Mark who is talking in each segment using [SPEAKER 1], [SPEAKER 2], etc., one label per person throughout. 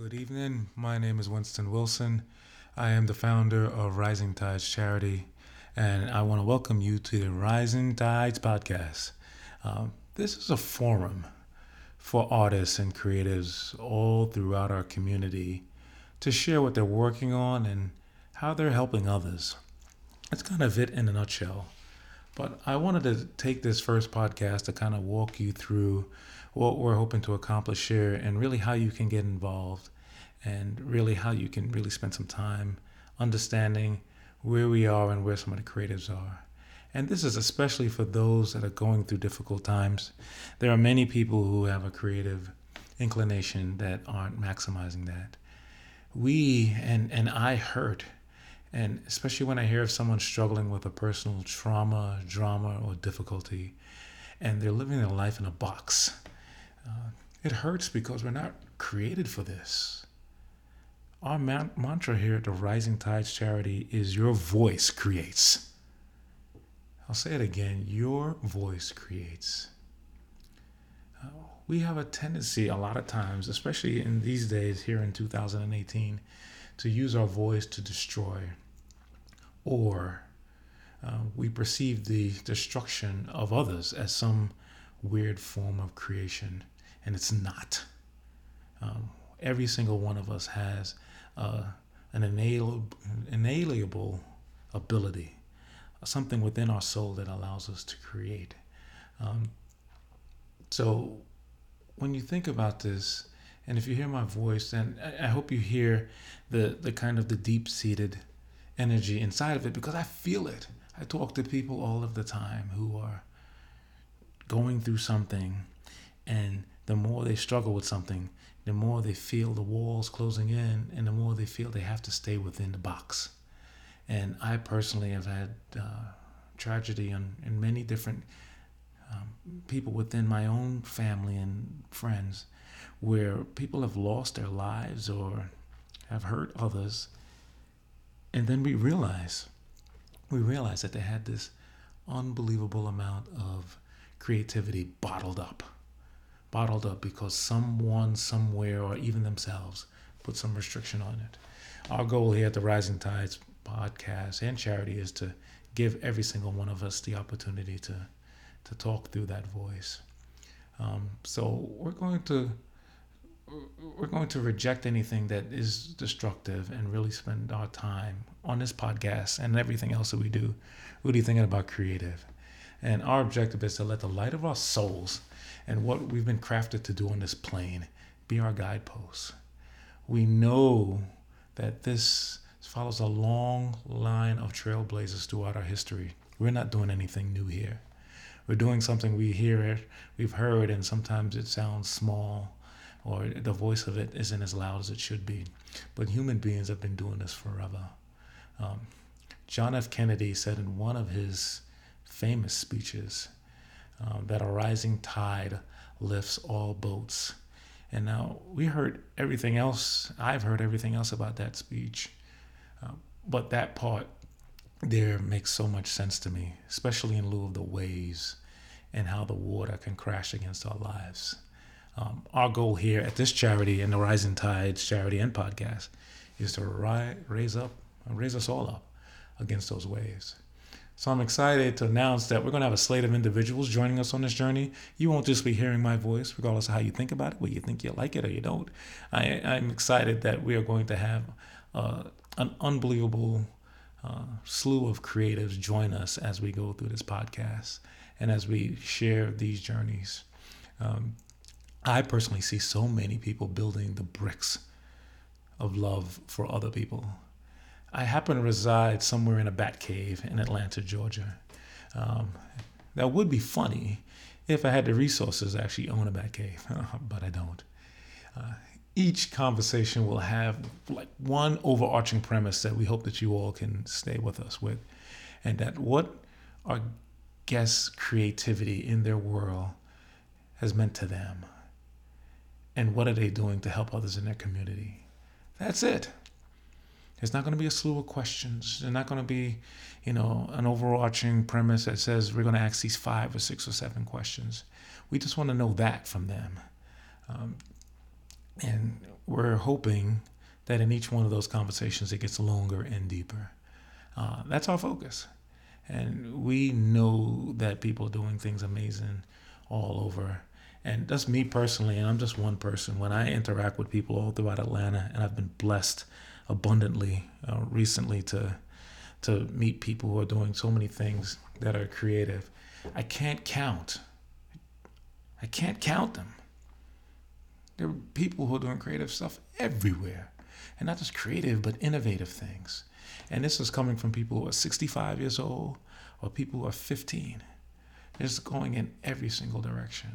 [SPEAKER 1] Good evening. My name is Winston Wilson. I am the founder of Rising Tides Charity, and I want to welcome you to the Rising Tides podcast. This is a forum for artists and creatives all throughout our community to share what they're working on and how they're helping others. That's kind of it in a nutshell. But I wanted to take this first podcast to kind of walk you through what we're hoping to accomplish here and really how you can get involved and really how you can really spend some time understanding where we are and where some of the creatives are. And this is especially for those that are going through difficult times. There are many people who have a creative inclination that aren't maximizing that. And I hurt, and especially when I hear of someone struggling with a personal trauma, drama, or difficulty, and they're living their life in a box. It hurts because we're not created for this. Our mantra here at the Rising Tides Charity is your voice creates. I'll say it again, your voice creates. We have a tendency a lot of times, especially in these days here in 2018, to use our voice to destroy, or we perceive the destruction of others as some weird form of creation, and it's not. Every single one of us has an inalienable ability, something within our soul that allows us to create. So when you think about this, and if you hear my voice, then I hope you hear the kind of the deep-seated energy inside of it, because I feel it. I talk to people all of the time who are going through something, and the more they struggle with something, the more they feel the walls closing in, and the more they feel they have to stay within the box. And I personally have had tragedy in many different people within my own family and friends, where people have lost their lives or have hurt others, and then we realize that they had this unbelievable amount of creativity bottled up because someone somewhere or even themselves put some restriction on it. Our goal here at the Rising Tides podcast and charity is to give every single one of us the opportunity to talk through that voice. So we're going to reject anything that is destructive and really spend our time on this podcast and everything else that we do really thinking about creative. And our objective is to let the light of our souls and what we've been crafted to do on this plane be our guideposts. We know that this follows a long line of trailblazers throughout our history. We're not doing anything new here. We're doing something we've heard, and sometimes it sounds small, or the voice of it isn't as loud as it should be. But human beings have been doing this forever. John F. Kennedy said in one of his famous speeches that a rising tide lifts all boats. And now I've heard everything else about that speech. But that part there makes so much sense to me, especially in lieu of the waves and how the water can crash against our lives. Our goal here at this charity and the Rising Tides Charity and podcast is to raise us all up against those waves. So I'm excited to announce that we're going to have a slate of individuals joining us on this journey. You won't just be hearing my voice, regardless of how you think about it, whether you think you like it or you don't. I'm excited that we are going to have an unbelievable slew of creatives join us as we go through this podcast and as we share these journeys. I personally see so many people building the bricks of love for other people. I happen to reside somewhere in a bat cave in Atlanta, Georgia. That would be funny if I had the resources to actually own a bat cave, but I don't. Each conversation will have like one overarching premise that we hope that you all can stay with us with, and that what our guests' creativity in their world has meant to them, and what are they doing to help others in their community. That's it. There's not going to be a slew of questions. There's not going to be, an overarching premise that says we're going to ask these 5 or 6 or 7 questions. We just want to know that from them. And we're hoping that in each one of those conversations, it gets longer and deeper. That's our focus. And we know that people are doing things amazing all over. And that's me personally, and I'm just one person. When I interact with people all throughout Atlanta, and I've been blessed abundantly recently to meet people who are doing so many things that are creative. I can't count. I can't count them. There are people who are doing creative stuff everywhere. And not just creative, but innovative things. And this is coming from people who are 65 years old or people who are 15. It's going in every single direction.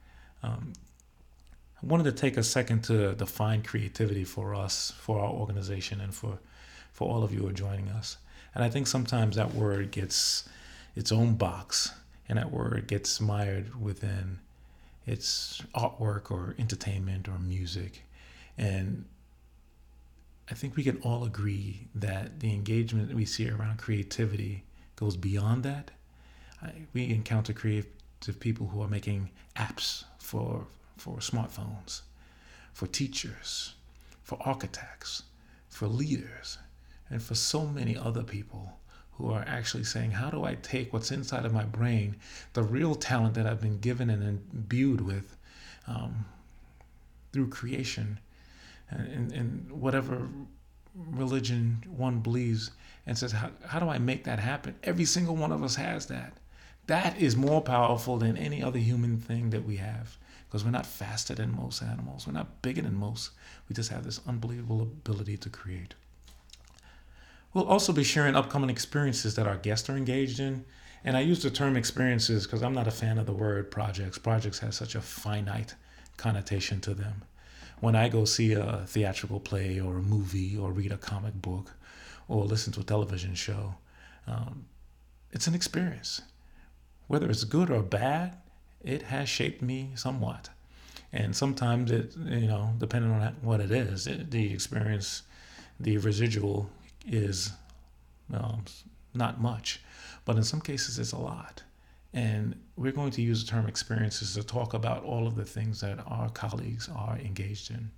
[SPEAKER 1] I wanted to take a second to define creativity for us, for our organization, and for all of you who are joining us. And I think sometimes that word gets its own box, and that word gets mired within its artwork or entertainment or music. And I think we can all agree that the engagement that we see around creativity goes beyond that. We encounter creative people who are making apps for smartphones, for teachers, for architects, for leaders, and for so many other people who are actually saying, how do I take what's inside of my brain, the real talent that I've been given and imbued with through creation and whatever religion one believes, and says, how do I make that happen? Every single one of us has that. That is more powerful than any other human thing that we have, because we're not faster than most animals. We're not bigger than most. We just have this unbelievable ability to create. We'll also be sharing upcoming experiences that our guests are engaged in. And I use the term experiences because I'm not a fan of the word projects. Projects have such a finite connotation to them. When I go see a theatrical play or a movie or read a comic book or listen to a television show, it's an experience. Whether it's good or bad, it has shaped me somewhat. And sometimes it, depending on what it is, the experience, the residual is not much, but in some cases it's a lot. And we're going to use the term experiences to talk about all of the things that our colleagues are engaged in.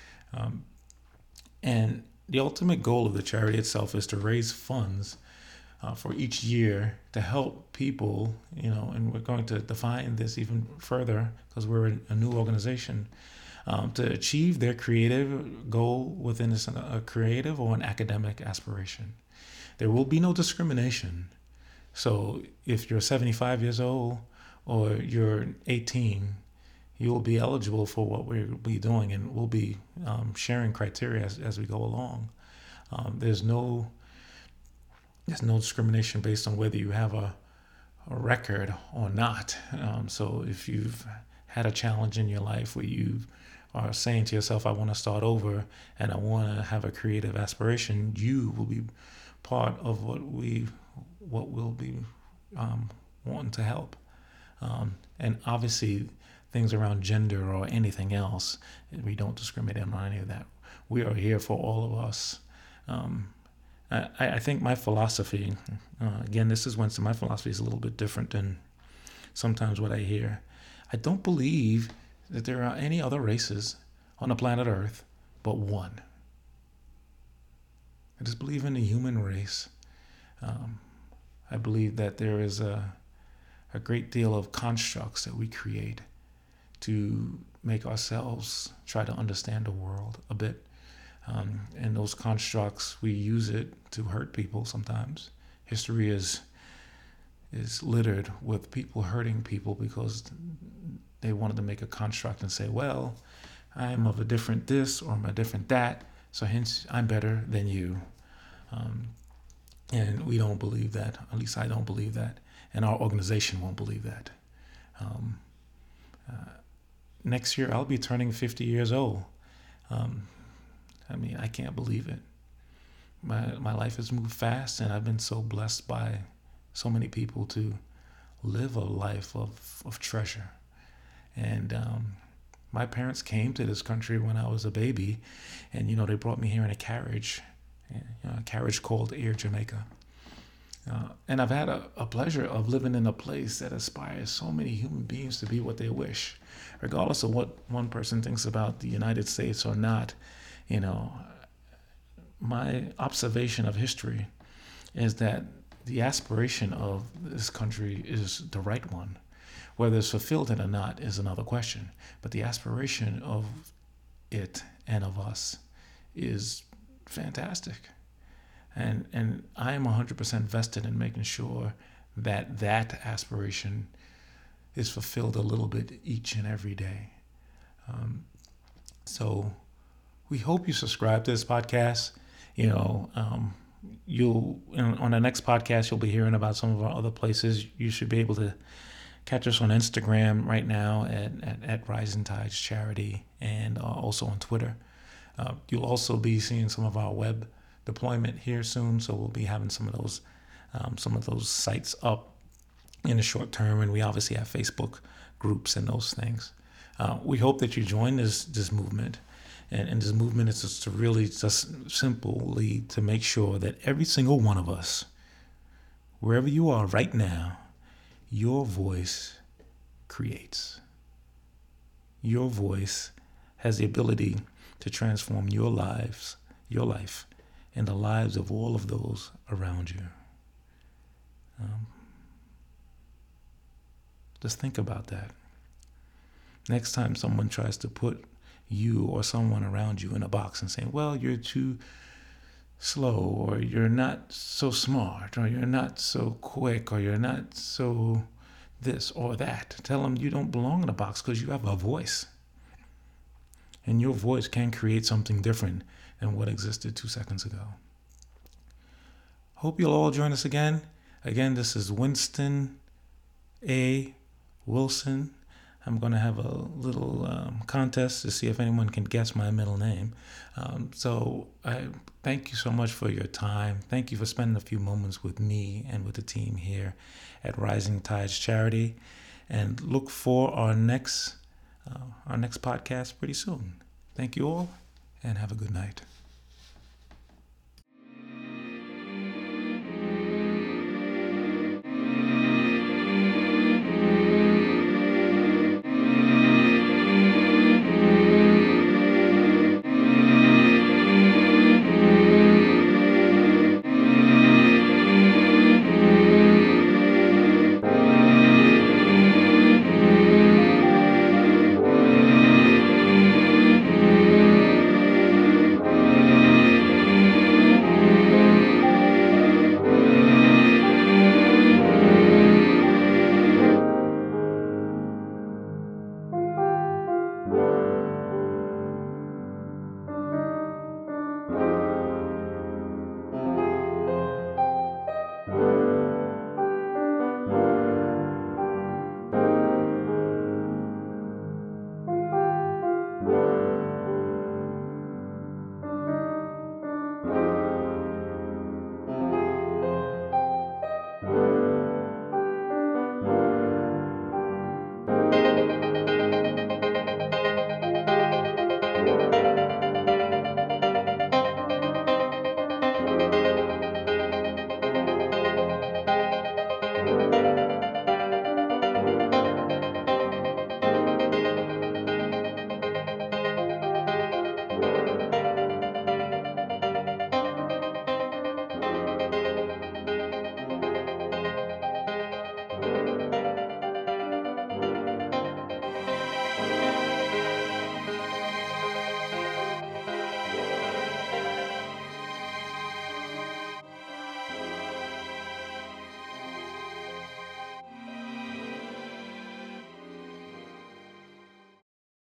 [SPEAKER 1] And the ultimate goal of the charity itself is to raise funds for each year to help people, and we're going to define this even further because we're a new organization, to achieve their creative goal within a creative or an academic aspiration. There will be no discrimination. So if you're 75 years old or you're 18, you will be eligible for what we'll be doing, and we'll be sharing criteria as we go along. There's no discrimination based on whether you have a record or not. So if you've had a challenge in your life where you are saying to yourself, I want to start over and I want to have a creative aspiration, you will be part of what we'll be wanting to help. And obviously things around gender or anything else, we don't discriminate on any of that. We are here for all of us. I think my philosophy, again, this is Winston, my philosophy is a little bit different than sometimes what I hear. I don't believe that there are any other races on the planet Earth but one. I just believe in the human race. I believe that there is a great deal of constructs that we create to make ourselves try to understand the world a bit. And those constructs, we use it to hurt people sometimes. History is littered with people hurting people because they wanted to make a construct and say, well, I'm of a different this or I'm a different that, so hence I'm better than you. And we don't believe that. At least I don't believe that. And our organization won't believe that. Next year, I'll be turning 50 years old. I can't believe it. My life has moved fast, and I've been so blessed by so many people to live a life of treasure. And my parents came to this country when I was a baby, and they brought me here in a carriage called Air Jamaica. And I've had a pleasure of living in a place that aspires so many human beings to be what they wish, regardless of what one person thinks about the United States or not. You know, my observation of history is that the aspiration of this country is the right one. Whether it's fulfilled or not is another question. But the aspiration of it and of us is fantastic. And I am 100% vested in making sure that that aspiration is fulfilled a little bit each and every day. So we hope you subscribe to this podcast. You know, you'll on the next podcast you'll be hearing about some of our other places. You should be able to catch us on Instagram right now at Rising Tides Charity, and also on Twitter. You'll also be seeing some of our web deployment here soon, so we'll be having some of those sites up in the short term, and we obviously have Facebook groups and those things. We hope that you join this movement, and this movement is just to really just simply to make sure that every single one of us, wherever you are right now, your voice creates. Your voice has the ability to transform your life, and the lives of all of those around you. Just think about that. Next time someone tries to put you or someone around you in a box and saying, well, you're too slow, or you're not so smart, or you're not so quick, or you're not so this or that, tell them you don't belong in a box because you have a voice. And your voice can create something different than what existed 2 seconds ago. Hope you'll all join us again. Again, this is Winston A. Wilson. I'm going to have a little contest to see if anyone can guess my middle name. So I thank you so much for your time. Thank you for spending a few moments with me and with the team here at Rising Tides Charity. And look for our next podcast pretty soon. Thank you all, and have a good night.